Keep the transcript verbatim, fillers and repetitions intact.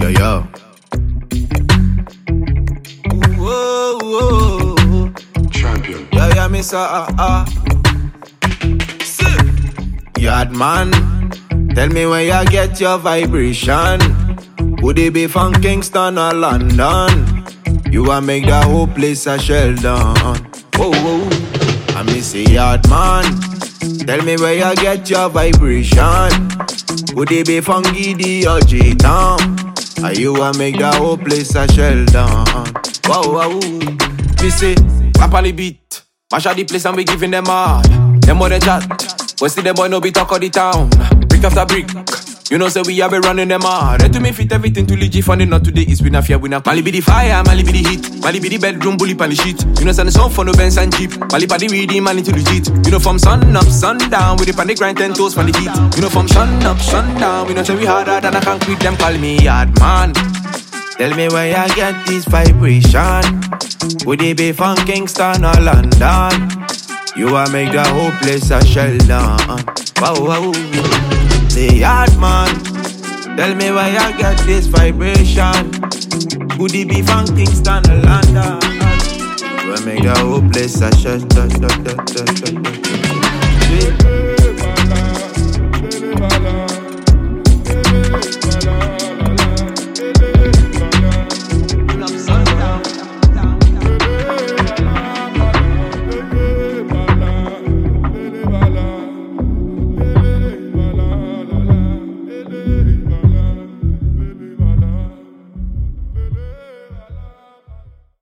Yo, yo. Whoa, whoa. Champion. Yeah, yeah, me say, ah, ah. Yard man, tell me where you get your vibration. Would it be from Kingston or London? You a make the whole place a shell down. Whoa, whoa. I me say, yard man, tell me where you get your vibration. Would it be from Giddy or J-Town? Are you a make the whole place a shell down? Whoa, whoa. Me say, rap on the beat, mash out the place and we giving them hard. Them more than chat, but still them boy no be talk of the town. Brick after brick, you know say we have been running them hard. Ready to me fit everything to legit funny, not today it's been a fear we not. Mali be the fire, Mali be the heat, Mali be the bedroom bully pan the shit. You know send the song for no Benz and Jeep, Mali pa the reading man into legit. You know from sun up, sun down, with the pan the grind ten toes from the heat. You know from sun up, sun down, we know say we harder than I can quit them. Call me yard man. Tell me where you get this vibration. Would it be from Kingston or London? You a make the whole place a shell down. Wow, wow. Say yard man. Tell me where you get this vibration. Would it be from Kingston or London? You a make the whole place a shell down.